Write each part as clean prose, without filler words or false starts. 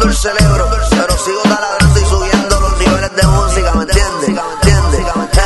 el cerebro, pero sigo taladrando y subiendo los niveles de música, ¿me entiendes? ¿Entiendes?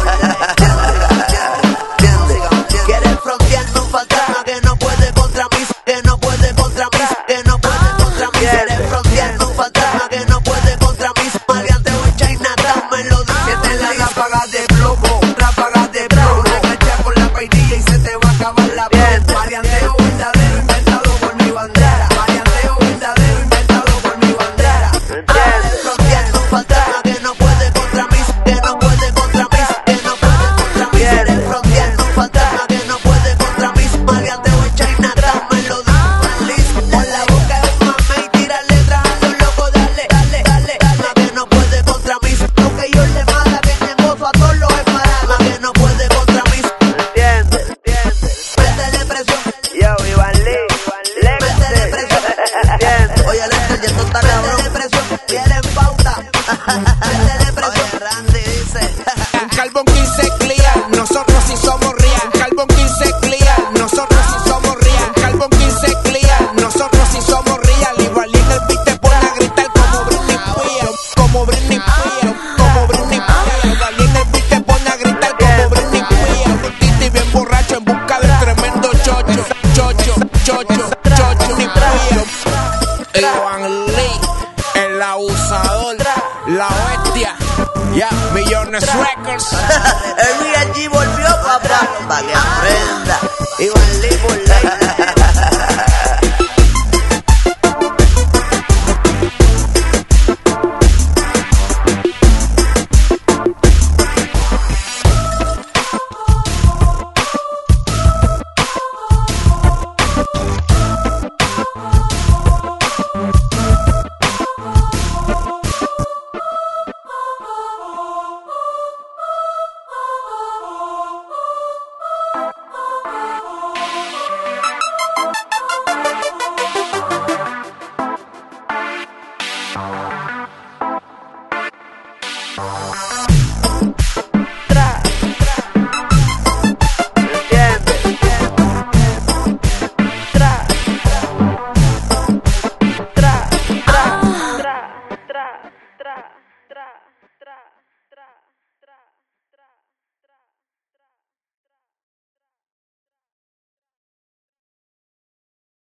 Quieres frontearme un fantasma que no puede contra mí, que no puede contra mí, que no puede contra mí. Quieres frontearme un fantasma que no puede contra mí. Maleanteo en Chinatown, me lo dice. Siente la ráfaga de plomo, ráfaga de plomo. Una cancha con la vainilla y se te va a acabar la piel. Maleanteo verdadero inventado por mi bandera. Maleanteo verdadero inventado por mi bandera. Quieres frontearme un fantasma que no puede contra mí, que no puede contra mí, que no puede contra mí. Quieres frontearme un fantasma que no puede contra mí. Maleanteo en Chinatown, me lo dice. Con la boca es un mame y tira letras a los locos. Dale, dale, dale, dale, que no puede contra mí. Lo que yo le mata, que negocio a todos los esparadas, que no puede contra mí. ¿Entiendes? Métele presión. Yo, Iván Lee, Métele presión. ¿Entiendes? Oye, Lester, ya esto está cabrón. Métele presión. Tienen pauta. Métele presión. Oye, Randy dice. Un carbón 15 clear, nosotros sí somos real. Un carbón 15 clear, nosotros sí somos real. Un carbón 15 clear, nosotros sí somos real. Y Valín el beat te pone a gritar como Britney Spears, como Britney Spears, como Britney Spears. Valín el beat te pone a gritar como Britney Spears. Titi bien borracho en busca del tremendo chocho, chocho, chocho, chocho, Britney Spears. Iván Lee, el abusador, la bestia. Ya, Millones Records. El VIH volvió, papá, pa' que aprenda. Iván Lee por ley.